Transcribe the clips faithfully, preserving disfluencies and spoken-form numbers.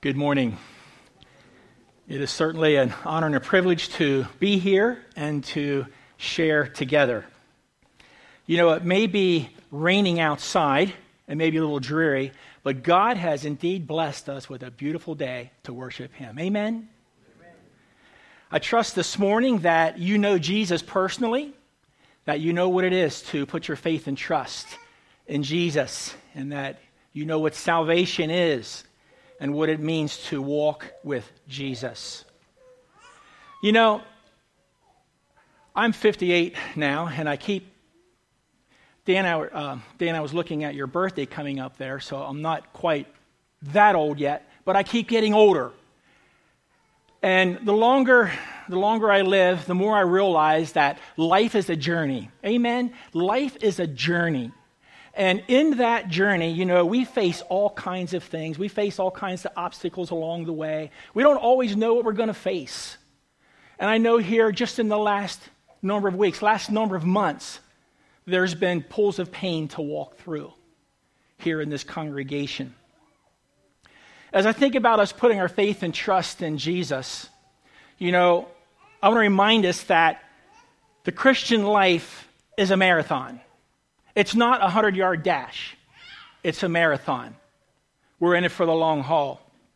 Good morning. It is certainly an honor and a privilege to be here and to share together. You know, it may be raining outside, it may be a little dreary, but God has indeed blessed us with a beautiful day to worship Him. Amen? Amen. I trust this morning that you know Jesus personally, that you know what it is to put your faith and trust in Jesus, and that you know what salvation is and what it means to walk with Jesus. You know, I'm fifty-eight now, and I keep, Dan, I, uh, Dan, I was looking at your birthday coming up there, so I'm not quite that old yet, but I keep getting older. And the longer, the longer I live, the more I realize that life is a journey. Amen? Life is a journey. And in that journey, you know, we face all kinds of things. We face all kinds of obstacles along the way. We don't always know what we're going to face. And I know here, just in the last number of weeks, last number of months, there's been pools of pain to walk through here in this congregation. As I think about us putting our faith and trust in Jesus, you know, I want to remind us that the Christian life is a marathon. It's not a hundred-yard dash. It's a marathon. We're in it for the long haul.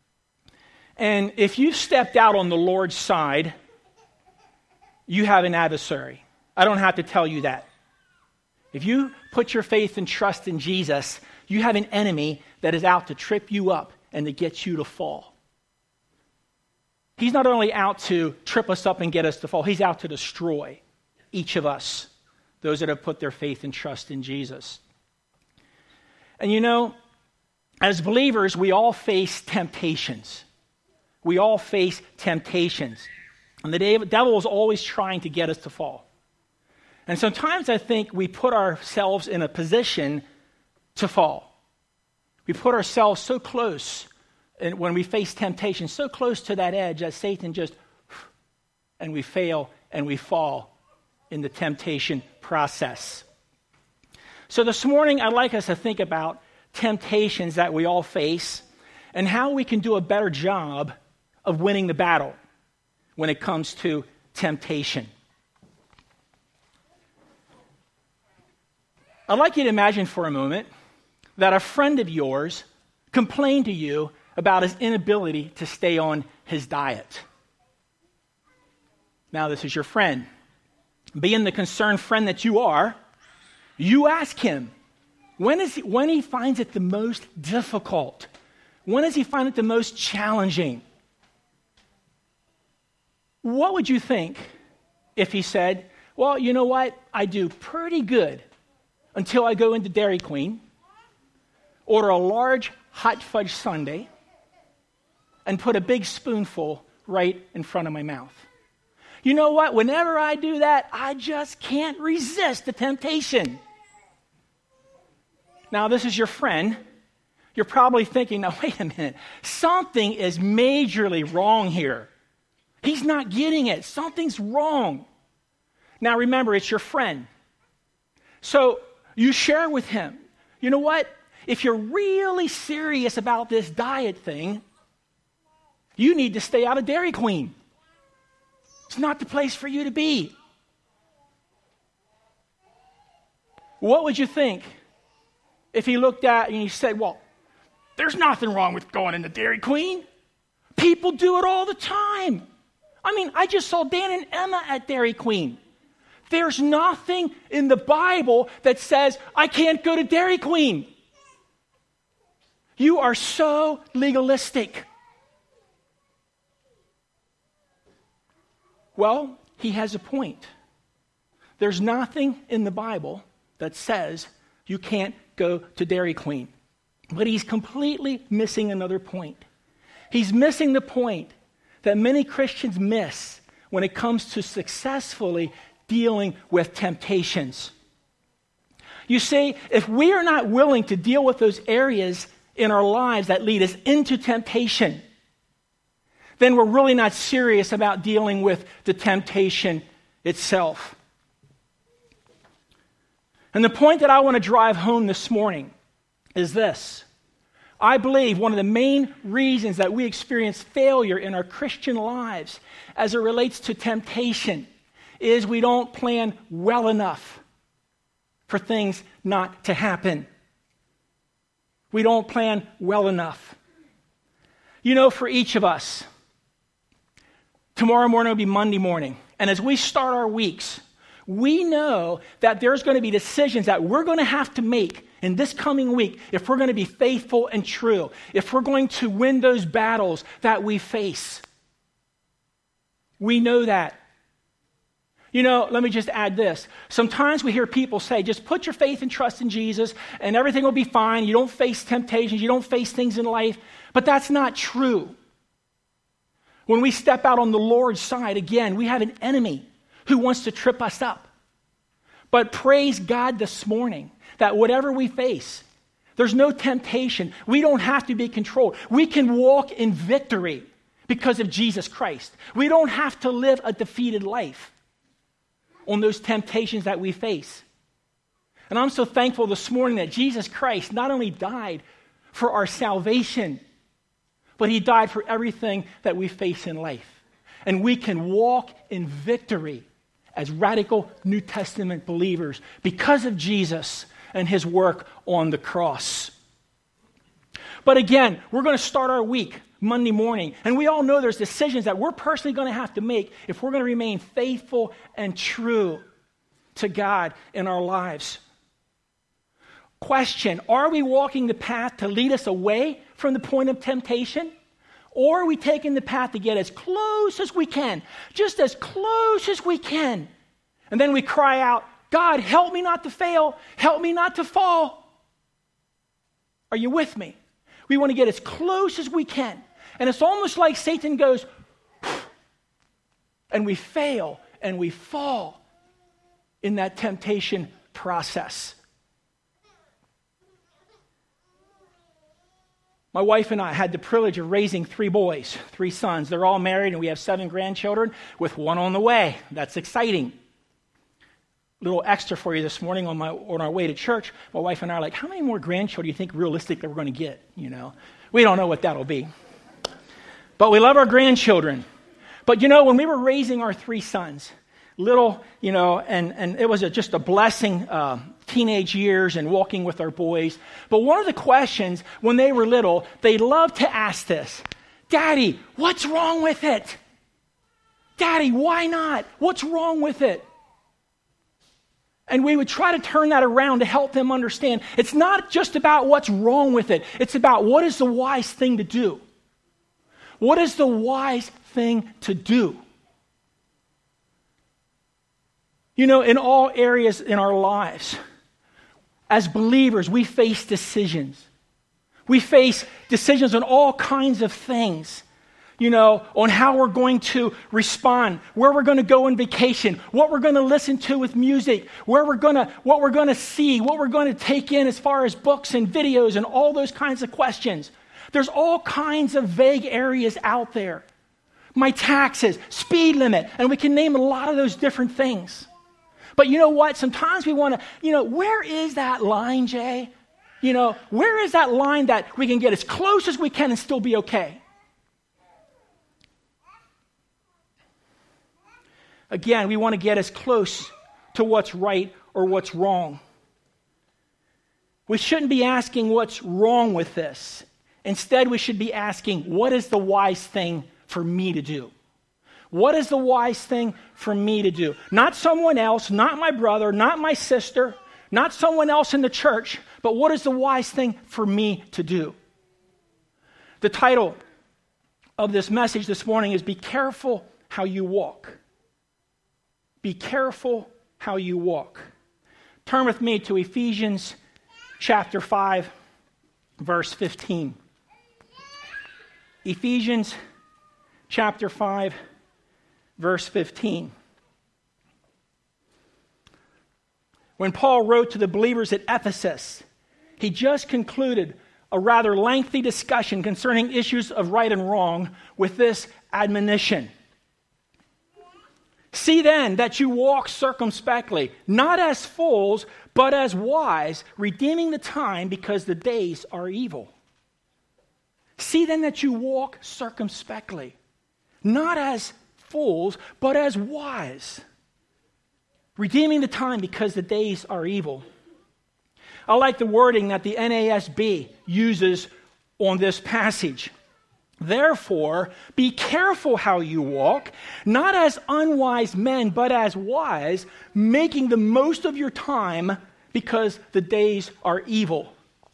And if you've stepped out on the Lord's side, you have an adversary. I don't have to tell you that. If you put your faith and trust in Jesus, you have an enemy that is out to trip you up and to get you to fall. He's not only out to trip us up and get us to fall, he's out to destroy each of us, those that have put their faith and trust in Jesus. And you know, as believers, we all face temptations. We all face temptations. And the devil is always trying to get us to fall. And sometimes I think we put ourselves in a position to fall. We put ourselves so close, and when we face temptation, so close to that edge that Satan just, and we fail and we fall in the temptation process. So this morning, I'd like us to think about temptations that we all face and how we can do a better job of winning the battle when it comes to temptation. I'd like you to imagine for a moment that a friend of yours complained to you about his inability to stay on his diet. Now, this is your friend. Being the concerned friend that you are, you ask him, when is he, when he finds it the most difficult? When does he find it the most challenging? What would you think if he said, well, you know what? I do pretty good until I go into Dairy Queen, order a large hot fudge sundae, and put a big spoonful right in front of my mouth. You know what? Whenever I do that, I just can't resist the temptation. Now, this is your friend. You're probably thinking, now, wait a minute. Something is majorly wrong here. He's not getting it. Something's wrong. Now, remember, it's your friend. So you share with him, you know what? If you're really serious about this diet thing, you need to stay out of Dairy Queen. It's not the place for you to be. What would you think if he looked at you and he said, well, there's nothing wrong with going into Dairy Queen. People do it all the time. I mean, I just saw Dan and Emma at Dairy Queen. There's nothing in the Bible that says I can't go to Dairy Queen. You are so legalistic. Well, he has a point. There's nothing in the Bible that says you can't go to Dairy Queen. But he's completely missing another point. He's missing the point that many Christians miss when it comes to successfully dealing with temptations. You see, if we are not willing to deal with those areas in our lives that lead us into temptation, then we're really not serious about dealing with the temptation itself. And the point that I want to drive home this morning is this. I believe one of the main reasons that we experience failure in our Christian lives as it relates to temptation is we don't plan well enough for things not to happen. We don't plan well enough. You know, for each of us, tomorrow morning will be Monday morning. And as we start our weeks, we know that there's going to be decisions that we're going to have to make in this coming week if we're going to be faithful and true, if we're going to win those battles that we face. We know that. You know, let me just add this. Sometimes we hear people say, just put your faith and trust in Jesus and everything will be fine. You don't face temptations. You don't face things in life. But that's not true. When we step out on the Lord's side, again, we have an enemy who wants to trip us up. But praise God this morning that whatever we face, there's no temptation. We don't have to be controlled. We can walk in victory because of Jesus Christ. We don't have to live a defeated life on those temptations that we face. And I'm so thankful this morning that Jesus Christ not only died for our salvation, but he died for everything that we face in life. And we can walk in victory as radical New Testament believers because of Jesus and his work on the cross. But again, we're going to start our week Monday morning, and we all know there's decisions that we're personally going to have to make if we're going to remain faithful and true to God in our lives. Question, are we walking the path to lead us away from the point of temptation? Or are we taking the path to get as close as we can, just as close as we can? And then we cry out, God, help me not to fail. Help me not to fall. Are you with me? We want to get as close as we can. And it's almost like Satan goes, and we fail and we fall in that temptation process. My wife and I had the privilege of raising three boys, three sons. They're all married, and we have seven grandchildren with one on the way. That's exciting. A little extra for you this morning on my on our way to church. My wife and I are like, how many more grandchildren do you think realistically we're going to get? You know, we don't know what that'll be. But we love our grandchildren. But you know, when we were raising our three sons, little, you know, and, and it was a, just a blessing, uh, teenage years and walking with our boys. But one of the questions when they were little, they loved to ask this, Daddy, what's wrong with it? Daddy, why not? What's wrong with it? And we would try to turn that around to help them understand it's not just about what's wrong with it. It's about what is the wise thing to do. What is the wise thing to do? You know, in all areas in our lives, as believers, we face decisions. We face decisions on all kinds of things. You know, on how we're going to respond, where we're going to go on vacation, what we're going to listen to with music, where we're going to, what we're going to see, what we're going to take in as far as books and videos and all those kinds of questions. There's all kinds of vague areas out there. My taxes, speed limit, and we can name a lot of those different things. But you know what? Sometimes we want to, you know, where is that line, Jay? You know, where is that line that we can get as close as we can and still be okay? Again, we want to get as close to what's right or what's wrong. We shouldn't be asking what's wrong with this. Instead, we should be asking, what is the wise thing for me to do? What is the wise thing for me to do? Not someone else, not my brother, not my sister, not someone else in the church, but what is the wise thing for me to do? The title of this message this morning is Be Careful How You Walk. Be careful how you walk. Turn with me to Ephesians chapter five, verse fifteen. Ephesians chapter five, verse fifteen. When Paul wrote to the believers at Ephesus, he just concluded a rather lengthy discussion concerning issues of right and wrong with this admonition. See then that you walk circumspectly, not as fools, but as wise, redeeming the time because the days are evil. See then that you walk circumspectly, not as fools, but as wise, redeeming the time because the days are evil. I like the wording that the N A S B uses on this passage. Therefore, be careful how you walk, not as unwise men, but as wise, making the most of your time because the days are evil.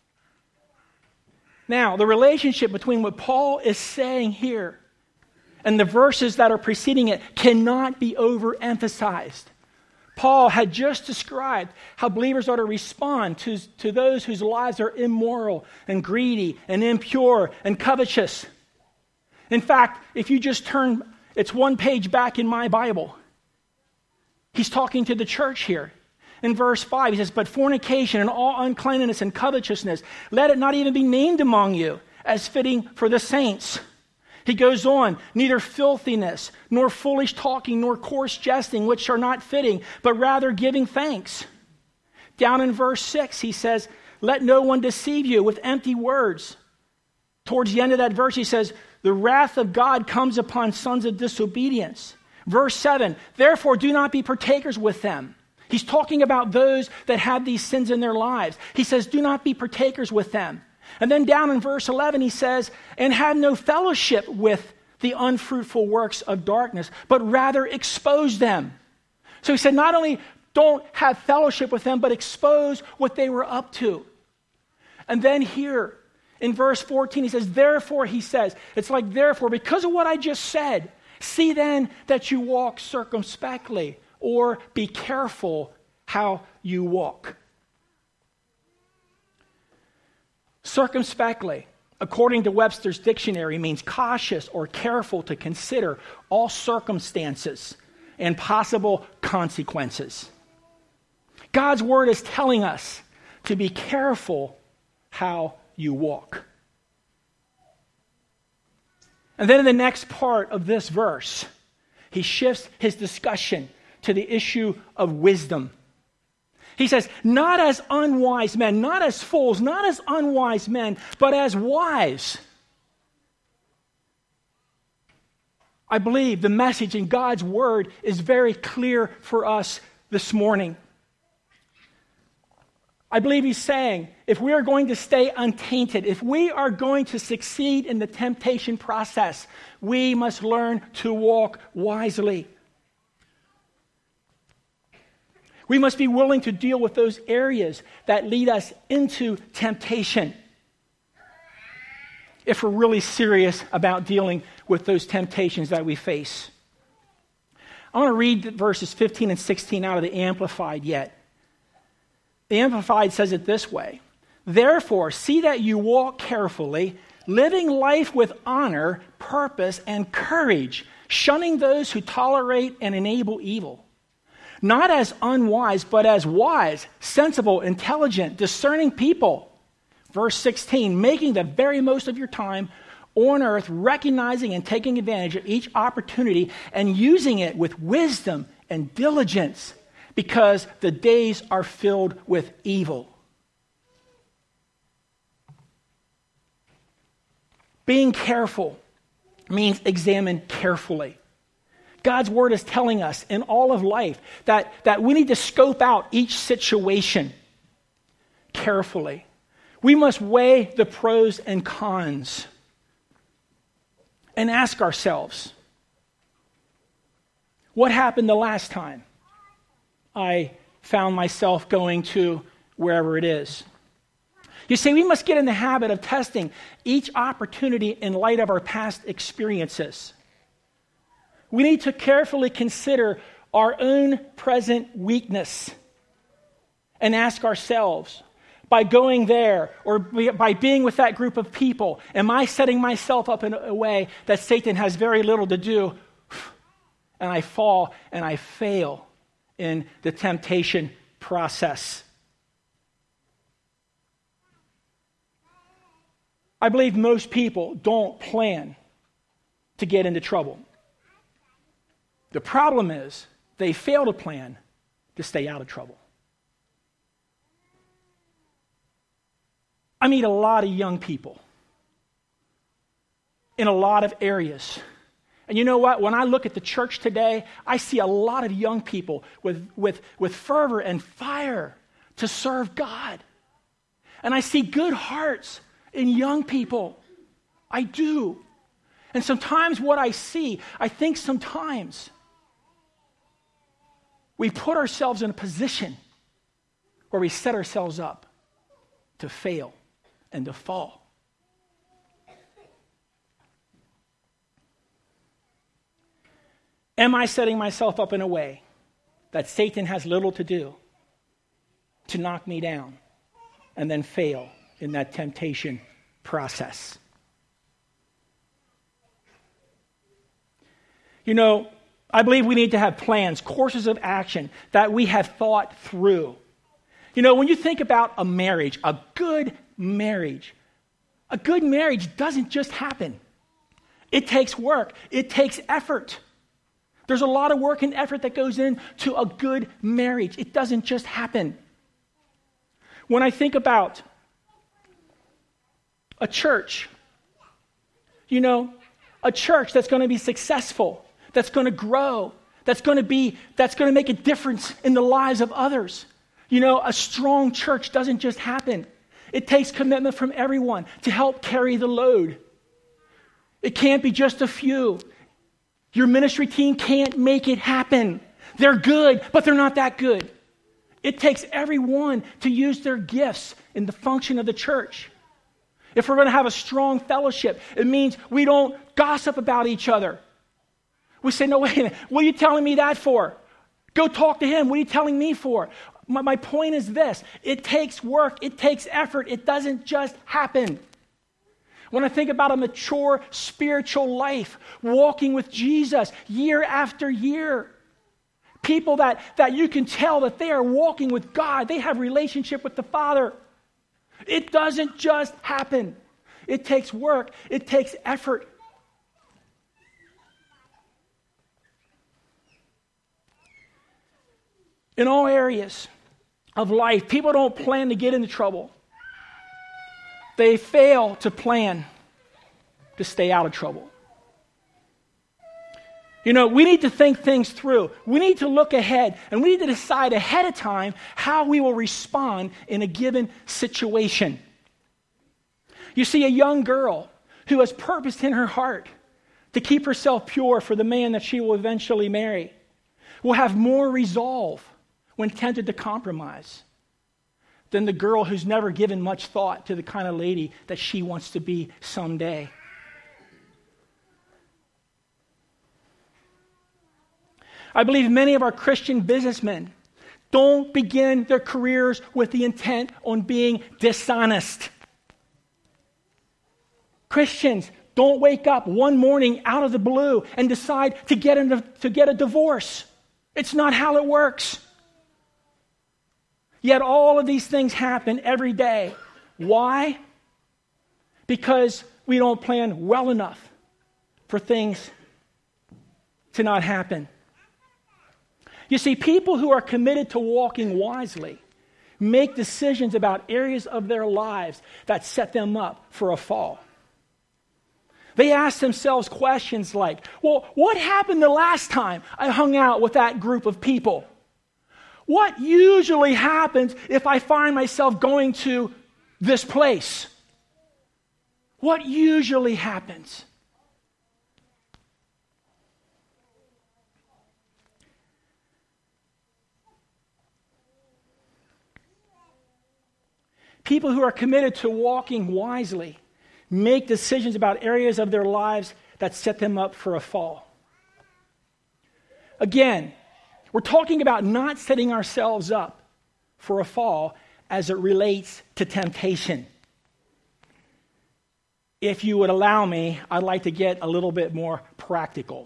Now, the relationship between what Paul is saying here and the verses that are preceding it cannot be overemphasized. Paul had just described how believers are to respond to, to those whose lives are immoral and greedy and impure and covetous. In fact, if you just turn, it's one page back in my Bible. He's talking to the church here. In verse five, he says, but fornication and all uncleanness and covetousness, let it not even be named among you as fitting for the saints. He goes on, neither filthiness, nor foolish talking, nor coarse jesting, which are not fitting, but rather giving thanks. Down in verse six, he says, let no one deceive you with empty words. Towards the end of that verse, he says, the wrath of God comes upon sons of disobedience. Verse seven, therefore do not be partakers with them. He's talking about those that have these sins in their lives. He says, do not be partakers with them. And then down in verse eleven, he says, and have no fellowship with the unfruitful works of darkness, but rather expose them. So he said, not only don't have fellowship with them, but expose what they were up to. And then here in verse fourteen, he says, therefore, he says, it's like, therefore, because of what I just said, see then that you walk circumspectly, or be careful how you walk. Circumspectly, according to Webster's dictionary, means cautious or careful to consider all circumstances and possible consequences. God's word is telling us to be careful how you walk. And then in the next part of this verse, he shifts his discussion to the issue of wisdom. He says, not as unwise men, not as fools, not as unwise men, but as wise. I believe the message in God's word is very clear for us this morning. I believe he's saying, if we are going to stay untainted, if we are going to succeed in the temptation process, we must learn to walk wisely. We must be willing to deal with those areas that lead us into temptation if we're really serious about dealing with those temptations that we face. I want to read verses fifteen and sixteen out of the Amplified yet. The Amplified says it this way: therefore, see that you walk carefully, living life with honor, purpose, and courage, shunning those who tolerate and enable evil. Not as unwise, but as wise, sensible, intelligent, discerning people. Verse sixteen, making the very most of your time on earth, recognizing and taking advantage of each opportunity and using it with wisdom and diligence, because the days are filled with evil. Being careful means examine carefully. God's word is telling us in all of life that, that we need to scope out each situation carefully. We must weigh the pros and cons and ask ourselves, what happened the last time I found myself going to wherever it is? You see, we must get in the habit of testing each opportunity in light of our past experiences. We need to carefully consider our own present weakness and ask ourselves, by going there or by being with that group of people, am I setting myself up in a way that Satan has very little to do, and I fall and I fail in the temptation process? I believe most people don't plan to get into trouble. The problem is they fail to plan to stay out of trouble. I meet a lot of young people in a lot of areas. And you know what? When I look at the church today, I see a lot of young people with, with, with fervor and fire to serve God. And I see good hearts in young people. I do. And sometimes what I see, I think sometimes we put ourselves in a position where we set ourselves up to fail and to fall. Am I setting myself up in a way that Satan has little to do to knock me down and then fail in that temptation process? You know, I believe we need to have plans, courses of action that we have thought through. You know, when you think about a marriage, a good marriage, a good marriage doesn't just happen. It takes work. It takes effort. There's a lot of work and effort that goes into a good marriage. It doesn't just happen. When I think about a church, you know, a church that's going to be successful, that's going to grow, that's going to be, that's going to make a difference in the lives of others. You know, a strong church doesn't just happen. It takes commitment from everyone to help carry the load. It can't be just a few. Your ministry team can't make it happen. They're good, but they're not that good. It takes everyone to use their gifts in the function of the church. If we're going to have a strong fellowship, it means we don't gossip about each other. We say, no, wait a minute, what are you telling me that for? Go talk to him. What are you telling me for? My, my point is this. It takes work. It takes effort. It doesn't just happen. When I think about a mature spiritual life, walking with Jesus year after year, people that, that you can tell that they are walking with God, they have relationship with the Father. It doesn't just happen. It takes work. It takes effort. In all areas of life, people don't plan to get into trouble. They fail to plan to stay out of trouble. You know, we need to think things through. We need to look ahead, and we need to decide ahead of time how we will respond in a given situation. You see, a young girl who has purposed in her heart to keep herself pure for the man that she will eventually marry will have more resolve when tempted to compromise than the girl who's never given much thought to the kind of lady that she wants to be someday. I believe many of our Christian businessmen don't begin their careers with the intent on being dishonest. Christians don't wake up one morning out of the blue and decide to get, into, to get a divorce. It's not how it works. Yet all of these things happen every day. Why? Because we don't plan well enough for things to not happen. You see, people who are committed to walking wisely make decisions about areas of their lives that set them up for a fall. They ask themselves questions like, well, what happened the last time I hung out with that group of people? What usually happens if I find myself going to this place? What usually happens? People who are committed to walking wisely make decisions about areas of their lives that set them up for a fall. Again, we're talking about not setting ourselves up for a fall as it relates to temptation. If you would allow me, I'd like to get a little bit more practical.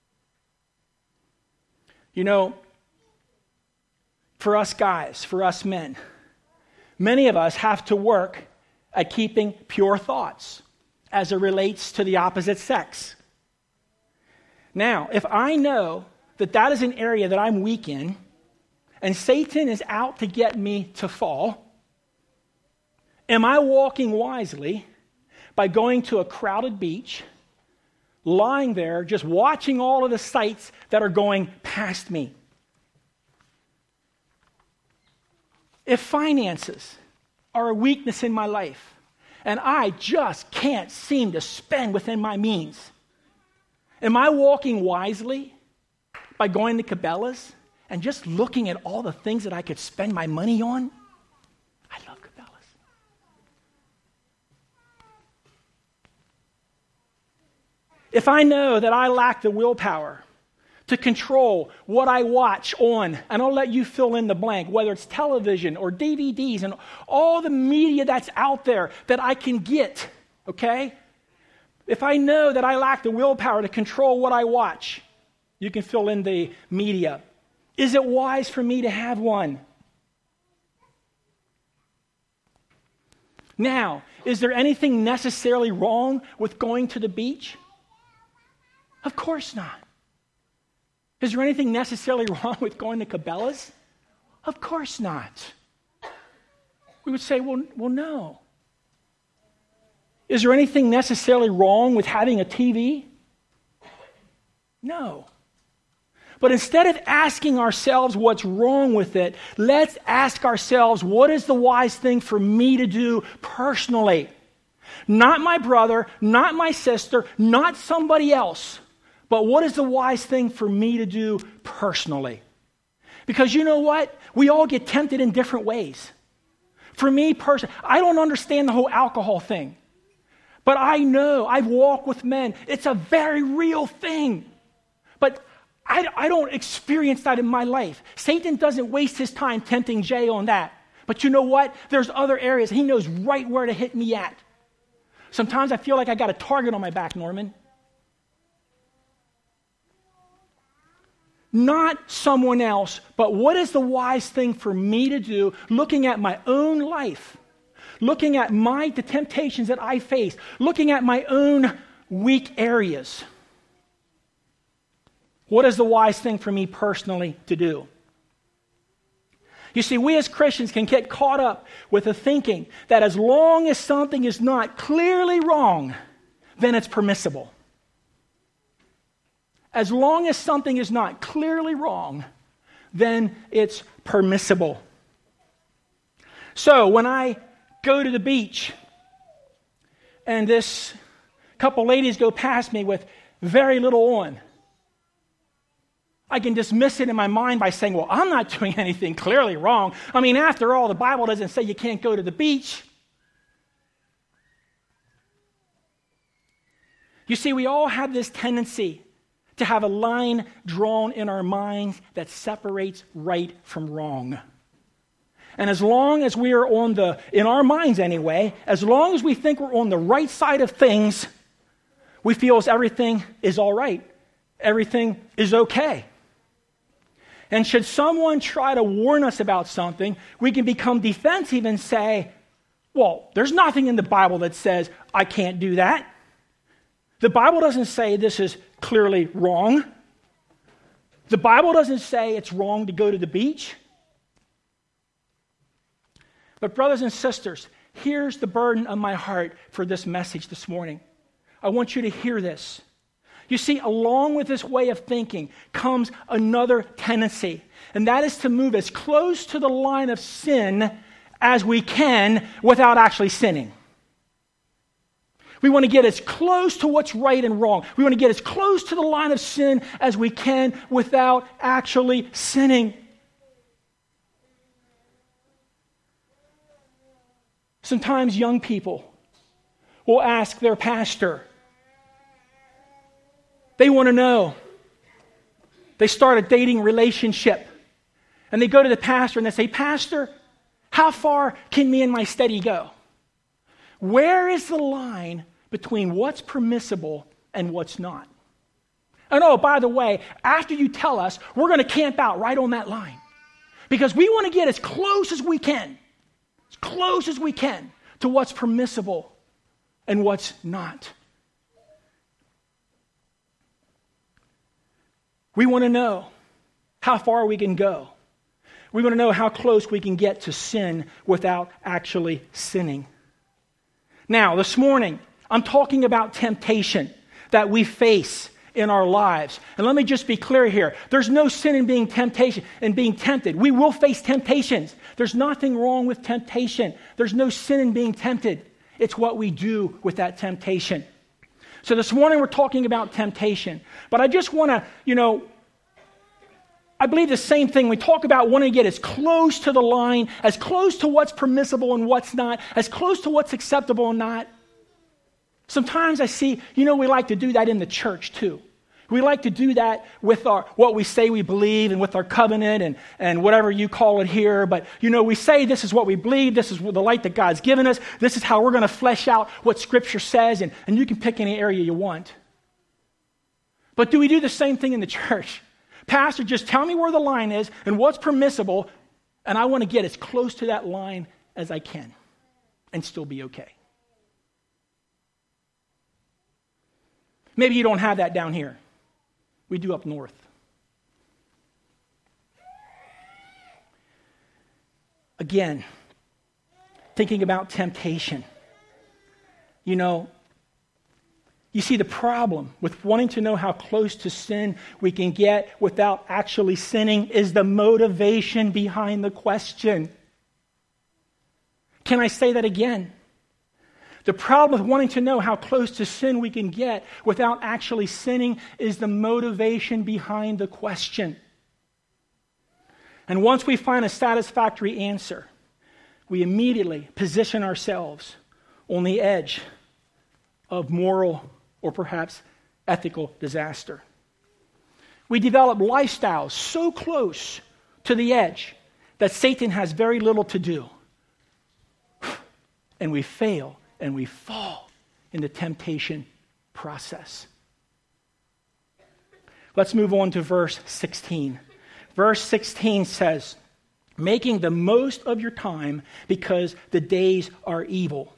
You know, for us guys, for us men, many of us have to work at keeping pure thoughts as it relates to the opposite sex. Now, if I know that that is an area that I'm weak in, and Satan is out to get me to fall, am I walking wisely by going to a crowded beach lying there, just watching all of the sights that are going past me. If finances are a weakness in my life, and I just can't seem to spend within my means, am I walking wisely by going to Cabela's and just looking at all the things that I could spend my money on? I love Cabela's. If I know that I lack the willpower to control what I watch on, and I'll let you fill in the blank, whether it's television or D V Ds and all the media that's out there that I can get, okay? If I know that I lack the willpower to control what I watch, you can fill in the media. Is it wise for me to have one? Now, is there anything necessarily wrong with going to the beach? Of course not. Is there anything necessarily wrong with going to Cabela's? Of course not. We would say, well, well, no. Is there anything necessarily wrong with having a T V? No. But instead of asking ourselves what's wrong with it, let's ask ourselves, what is the wise thing for me to do personally? Not my brother, not my sister, not somebody else. But what is the wise thing for me to do personally? Because you know what? We all get tempted in different ways. For me personally, I don't understand the whole alcohol thing. But I know, I've walked with men. It's a very real thing. But I, I don't experience that in my life. Satan doesn't waste his time tempting Jay on that. But you know what? There's other areas. He knows right where to hit me at. Sometimes I feel like I got a target on my back, Norman. Not someone else, but what is the wise thing for me to do, looking at my own life, looking at my the temptations that I face, looking at my own weak areas. What is the wise thing for me personally to do? You see, we as Christians can get caught up with the thinking that as long as something is not clearly wrong, then it's permissible. As long as something is not clearly wrong, then it's permissible. So when I go to the beach and this couple ladies go past me with very little on, I can dismiss it in my mind by saying, well, I'm not doing anything clearly wrong. I mean, after all, the Bible doesn't say you can't go to the beach. You see, we all have this tendency to have a line drawn in our minds that separates right from wrong. And as long as we are on the, in our minds anyway, as long as we think we're on the right side of things, we feel as everything is all right. Everything is okay. And should someone try to warn us about something, we can become defensive and say, well, there's nothing in the Bible that says I can't do that. The Bible doesn't say this is clearly wrong. The Bible doesn't say it's wrong to go to the beach. But brothers and sisters, here's the burden of my heart for this message this morning. I want you to hear this. You see, along with this way of thinking comes another tendency, and that is to move as close to the line of sin as we can without actually sinning. We want to get as close to what's right and wrong. We want to get as close to the line of sin as we can without actually sinning. Sometimes young people will ask their pastor. They want to know. They start a dating relationship. And they go to the pastor and they say, Pastor, how far can me and my steady go? Where is the line between what's permissible and what's not? And oh, by the way, after you tell us, we're going to camp out right on that line. Because we want to get as close as we can, as close as we can to what's permissible and what's not. We want to know how far we can go. We want to know how close we can get to sin without actually sinning. Now, this morning, I'm talking about temptation. that we face in our lives. And let me just be clear here. There's no sin in being temptation and being tempted. We will face temptations. There's nothing wrong with temptation. There's no sin in being tempted. It's what we do with that temptation. So this morning we're talking about temptation. But I just want to, you know, I believe the same thing. We talk about wanting to get as close to the line, as close to what's permissible and what's not, as close to what's acceptable and not. Sometimes I see, you know, we like to do that in the church too. We like to do that with our what we say we believe and with our covenant and, and whatever you call it here. But, you know, we say this is what we believe. This is the light that God's given us. This is how we're going to flesh out what Scripture says. And, and you can pick any area you want. But do we do the same thing in the church? Pastor, just tell me where the line is and what's permissible, and I want to get as close to that line as I can and still be okay. Maybe you don't have that down here. We do up north. Again, thinking about temptation. You know, you see the problem with wanting to know how close to sin we can get without actually sinning is the motivation behind the question. Can I say that again? The problem with wanting to know how close to sin we can get without actually sinning is the motivation behind the question. And once we find a satisfactory answer, we immediately position ourselves on the edge of moral or perhaps ethical disaster. We develop lifestyles so close to the edge that Satan has very little to do. And we fail and we fall in the temptation process. Let's move on to verse sixteen. Verse sixteen says, making the most of your time because the days are evil.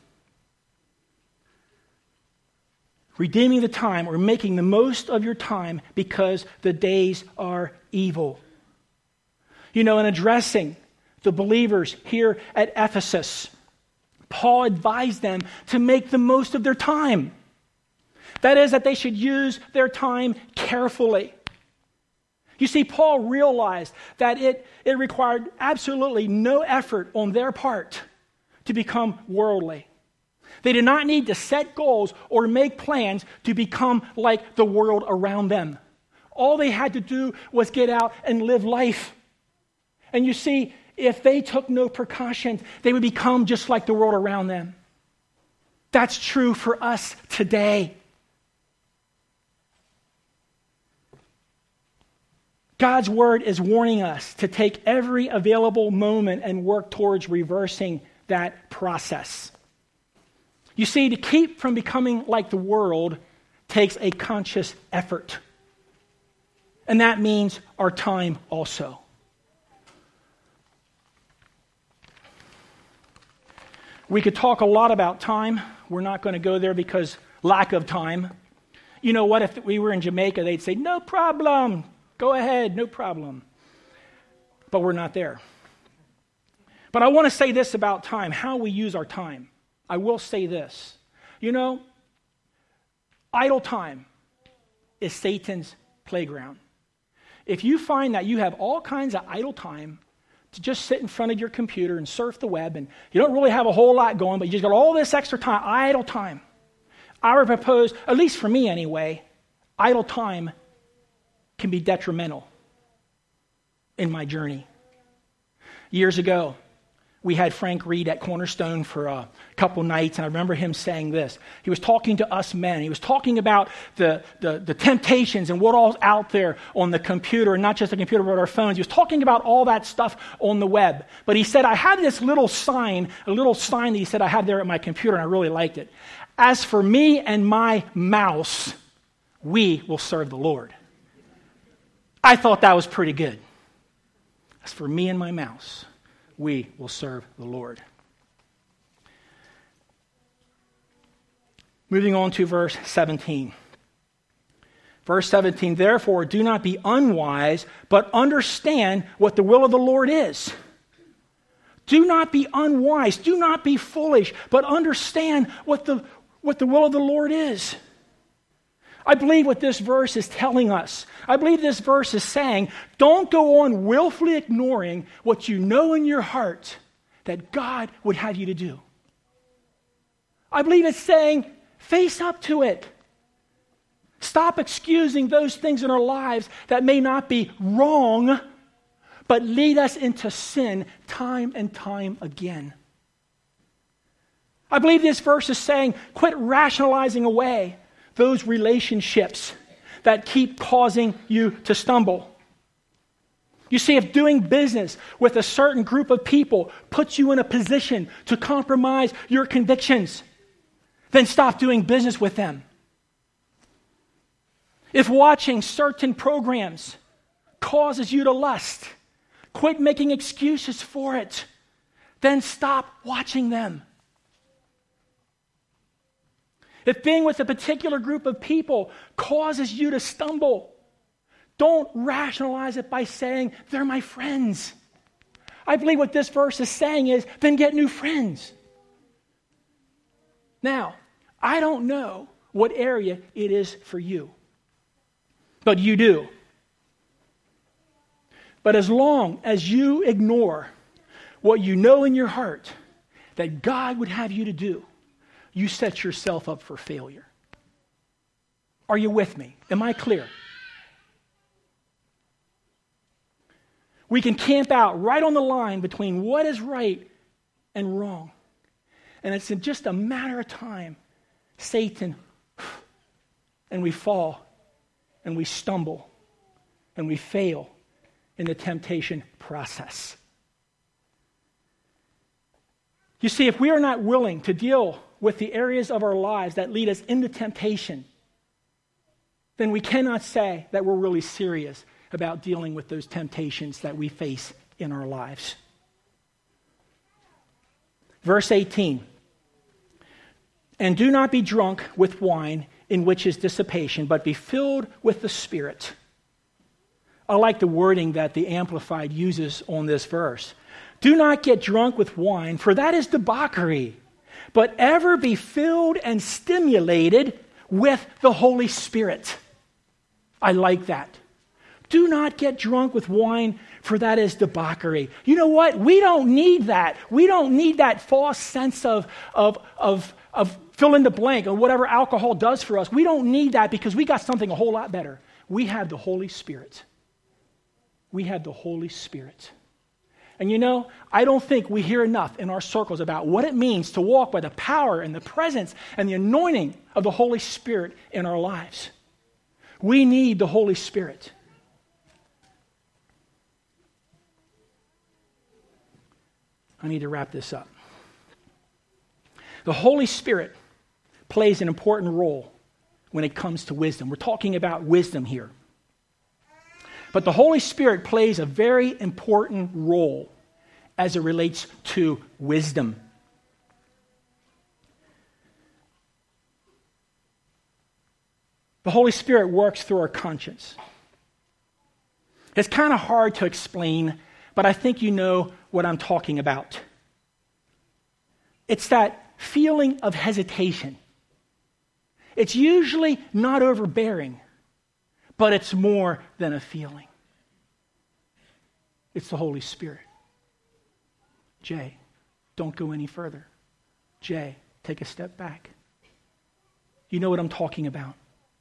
Redeeming the time or making the most of your time because the days are evil. You know, in addressing the believers here at Ephesus, Paul advised them to make the most of their time. That is, that they should use their time carefully. You see, Paul realized that it, it required absolutely no effort on their part to become worldly. They did not need to set goals or make plans to become like the world around them. All they had to do was get out and live life. And you see, if they took no precautions, they would become just like the world around them. That's true for us today. God's word is warning us to take every available moment and work towards reversing that process. You see, to keep from becoming like the world takes a conscious effort. And that means our time also. We could talk a lot about time. We're not going to go there because lack of time. You know what? If we were in Jamaica, they'd say, no problem. Go ahead, no problem. But we're not there. But I want to say this about time, how we use our time. I will say this. You know, idle time is Satan's playground. If you find that you have all kinds of idle time to just sit in front of your computer and surf the web, and you don't really have a whole lot going, but you just got all this extra time, idle time, I would propose, at least for me anyway, idle time can be detrimental in my journey. Years ago, we had Frank Reed at Cornerstone for a couple nights, and I remember him saying this. He was talking to us men. He was talking about the, the, the temptations and what all's out there on the computer, and not just the computer, but our phones. He was talking about all that stuff on the web. But he said, I had this little sign, a little sign that he said I had there at my computer, and I really liked it. As for me and my mouse, we will serve the Lord. I thought that was pretty good. As for me and my mouse, we will serve the Lord. Moving on to verse seventeen. Verse seventeen, therefore, do not be unwise, but understand what the will of the Lord is. Do not be unwise, do not be foolish, but understand what the, what the will of the Lord is. I believe what this verse is telling us. I believe this verse is saying, don't go on willfully ignoring what you know in your heart that God would have you to do. I believe it's saying, face up to it. Stop excusing those things in our lives that may not be wrong, but lead us into sin time and time again. I believe this verse is saying, quit rationalizing away those relationships that keep causing you to stumble. You see, if doing business with a certain group of people puts you in a position to compromise your convictions, then stop doing business with them. If watching certain programs causes you to lust, quit making excuses for it, then stop watching them. If being with a particular group of people causes you to stumble, don't rationalize it by saying, they're my friends. I believe what this verse is saying is, then get new friends. Now, I don't know what area it is for you, but you do. But as long as you ignore what you know in your heart that God would have you to do, you set yourself up for failure. Are you with me? Am I clear? We can camp out right on the line between what is right and wrong. And it's in just a matter of time, Satan, and we fall, and we stumble, and we fail in the temptation process. You see, if we are not willing to deal with the areas of our lives that lead us into temptation, then we cannot say that we're really serious about dealing with those temptations that we face in our lives. Verse eighteen, and do not be drunk with wine in which is dissipation, but be filled with the Spirit. I like the wording that the Amplified uses on this verse. Do not get drunk with wine, for that is debauchery, but ever be filled and stimulated with the Holy Spirit. I like that. Do not get drunk with wine, for that is debauchery. You know what? We don't need that. We don't need that false sense of, of, of, of fill in the blank or whatever alcohol does for us. We don't need that because we got something a whole lot better. We have the Holy Spirit. We have the Holy Spirit. And you know, I don't think we hear enough in our circles about what it means to walk by the power and the presence and the anointing of the Holy Spirit in our lives. We need the Holy Spirit. I need to wrap this up. The Holy Spirit plays an important role when it comes to wisdom. We're talking about wisdom here. But the Holy Spirit plays a very important role as it relates to wisdom. The Holy Spirit works through our conscience. It's kind of hard to explain, but I think you know what I'm talking about. It's that feeling of hesitation. It's usually not overbearing, but it's more than a feeling. It's the Holy Spirit. Jay, don't go any further. Jay, take a step back. You know what I'm talking about.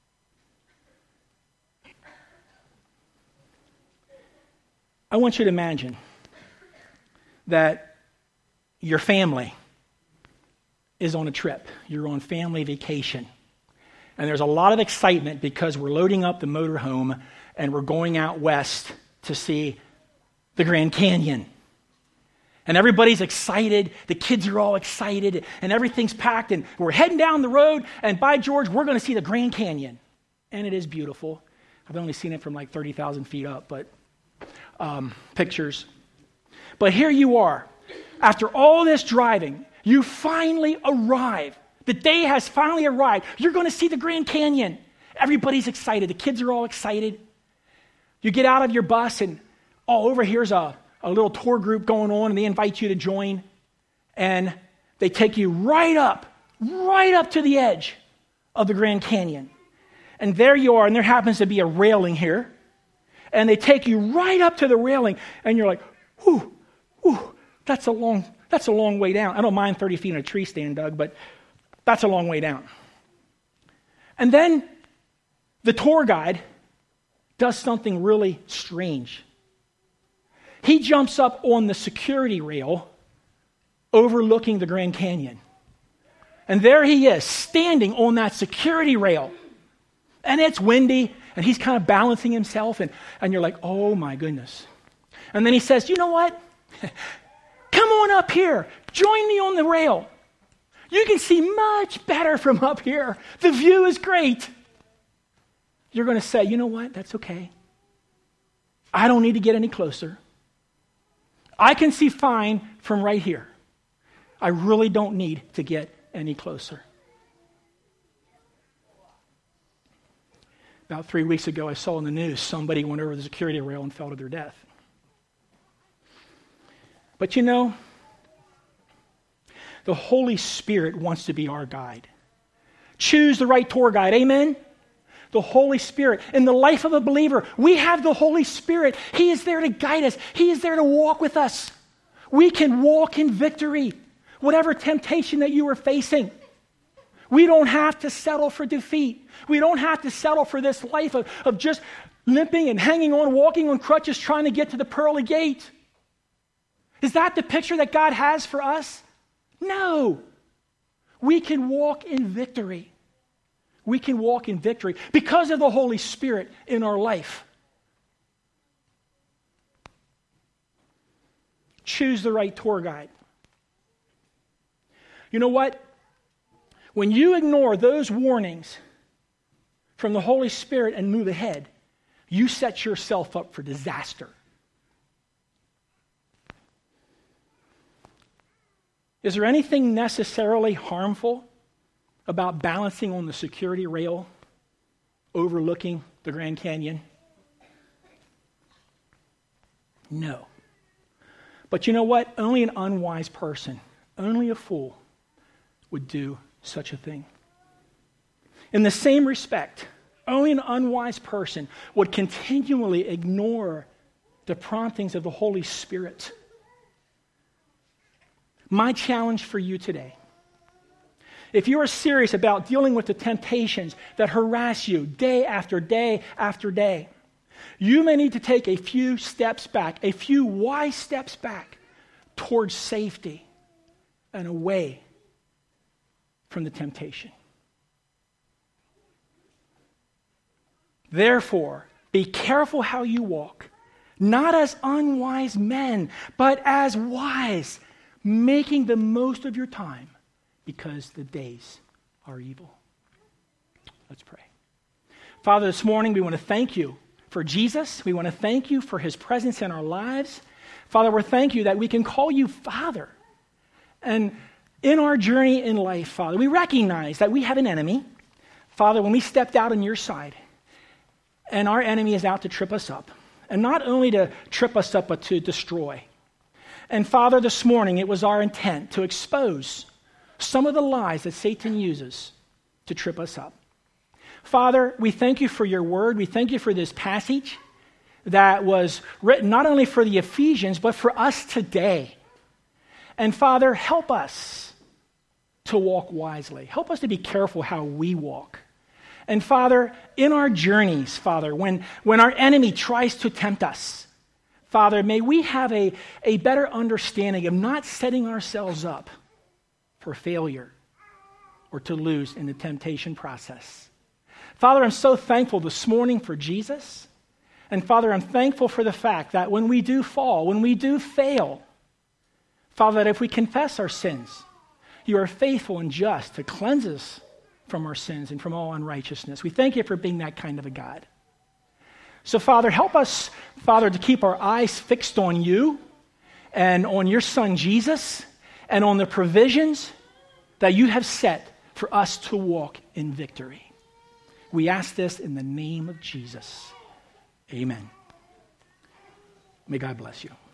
I want you to imagine that your family is on a trip. You're on family vacation. And there's a lot of excitement because we're loading up the motorhome and we're going out west to see the Grand Canyon. And everybody's excited. The kids are all excited and everything's packed and we're heading down the road and by George, we're going to see the Grand Canyon. And it is beautiful. I've only seen it from like thirty thousand feet up, but um, pictures. But here you are. After all this driving, you finally arrive. The day has finally arrived. You're going to see the Grand Canyon. Everybody's excited. The kids are all excited. You get out of your bus and, oh, over here's a, a little tour group going on and they invite you to join. And they take you right up, right up to the edge of the Grand Canyon. And there you are, and there happens to be a railing here. And they take you right up to the railing, and you're like, whew, whew, that's a long, that's a long way down. I don't mind thirty feet in a tree stand, Doug, but that's a long way down. And then the tour guide does something really strange. He jumps up on the security rail overlooking the Grand Canyon. And there he is, standing on that security rail. And it's windy, and he's kind of balancing himself, and, and you're like, oh my goodness. And then he says, you know what? Come on up here. Join me on the rail. You can see much better from up here. The view is great. You're going to say, you know what? That's okay. I don't need to get any closer. I can see fine from right here. I really don't need to get any closer. About three weeks ago, I saw in the news somebody went over the security rail and fell to their death. But you know, the Holy Spirit wants to be our guide. Choose the right tour guide. Amen? The Holy Spirit. In the life of a believer, we have the Holy Spirit. He is there to guide us. He is there to walk with us. We can walk in victory, whatever temptation that you are facing. We don't have to settle for defeat. We don't have to settle for this life of, of just limping and hanging on, walking on crutches, trying to get to the pearly gate. Is that the picture that God has for us? No. We can walk in victory. We can walk in victory because of the Holy Spirit in our life. Choose the right tour guide. You know what? When you ignore those warnings from the Holy Spirit and move ahead, you set yourself up for disaster. Is there anything necessarily harmful about balancing on the security rail overlooking the Grand Canyon? No. But you know what? Only an unwise person, only a fool would do such a thing. In the same respect, only an unwise person would continually ignore the promptings of the Holy Spirit. My challenge for you today, if you are serious about dealing with the temptations that harass you day after day after day, you may need to take a few steps back, a few wise steps back towards safety and away from the temptation. Therefore, be careful how you walk, not as unwise men, but as wise, making the most of your time because the days are evil. Let's pray. Father, this morning we want to thank you for Jesus. We want to thank you for his presence in our lives. Father, we thank you that we can call you Father. And in our journey in life, Father, we recognize that we have an enemy. Father, when we stepped out on your side, and our enemy is out to trip us up, and not only to trip us up, but to destroy. And Father, this morning, it was our intent to expose some of the lies that Satan uses to trip us up. Father, we thank you for your word. We thank you for this passage that was written not only for the Ephesians, but for us today. And Father, help us to walk wisely. Help us to be careful how we walk. And Father, in our journeys, Father, when, when our enemy tries to tempt us, Father, may we have a, a better understanding of not setting ourselves up for failure or to lose in the temptation process. Father, I'm so thankful this morning for Jesus. And Father, I'm thankful for the fact that when we do fall, when we do fail, Father, that if we confess our sins, you are faithful and just to cleanse us from our sins and from all unrighteousness. We thank you for being that kind of a God. So, Father, help us, Father, to keep our eyes fixed on you and on your Son, Jesus, and on the provisions that you have set for us to walk in victory. We ask this in the name of Jesus. Amen. May God bless you.